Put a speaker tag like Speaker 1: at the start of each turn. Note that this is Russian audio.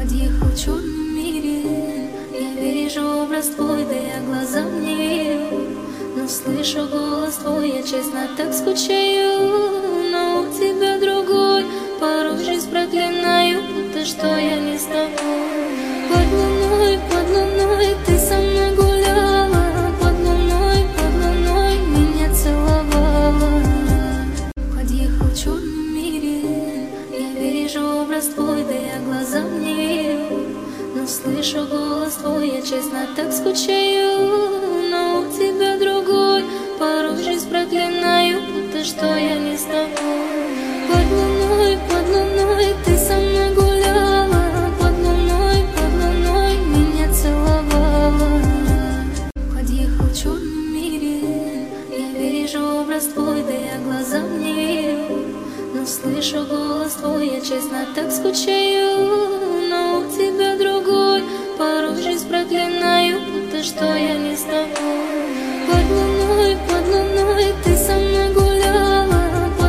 Speaker 1: Подъехал в черном мире, я вижу образ твой, да я глазам не верю. Но слышу голос твой, я честно так скучаю. Но у тебя другой, порой жизнь проклинаю, будто что я не с тобой. Под луной ты со мной гуляла, под луной меня целовала. Подъехал в черном мире, я вижу образ твой, да я глазам не верю. Но слышу голос твой, я честно так скучаю. Но у тебя другой, порой жизнь проклинаю, будто что я не с тобой. Под луной ты со мной гуляла, под луной меня целовала. Подъехал в черном мире, я вижу образ твой, да я глазам не верю. Но слышу голос твой, я честно так скучаю. Но у тебя другой, порой жизнь проклинаю, будто что я не с тобой.